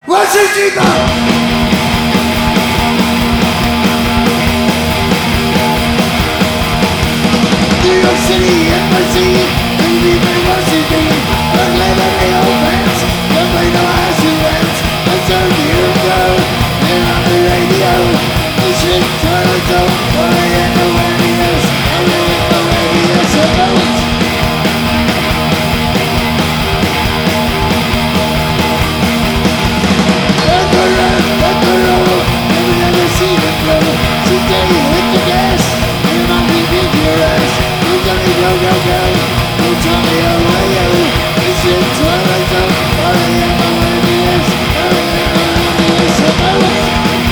Washington! New York City, NYC, baby, Washington, Atlanta, AO fans, don't play no ass who wins, let's turn the hero, they're on the radio, this shit Twilight Zone, or I am the Wendy's, I'm the Wendy's, so bones. Let the road, never see the flow, today hit the gas, you might be dangerous. Don't tell me how I am. This is Twilight Zone. I am a Wendy's. I am a Wendy's.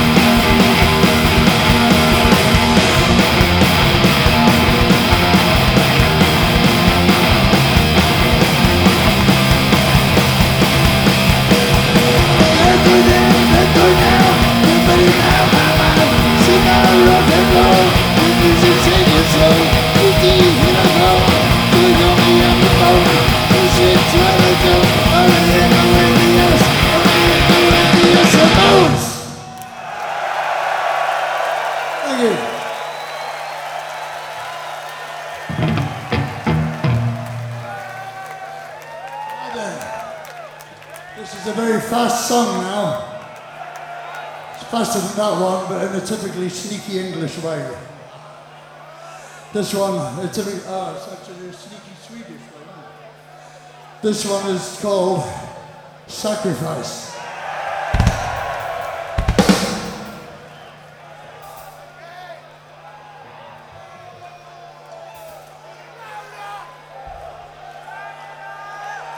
Let go now. Everybody now, see now, rock and roll. The music taking slow. You deep, you don't know. You know me on the phone. This is Twilight Zone. I am a Wendy's. I am a Wendy's. Bones. Thank you. Hi there. This is a very fast song now. It's faster than that one, but in a typically sneaky English way. This one, it's actually a sneaky Swedish way. This one is called Sacrifice.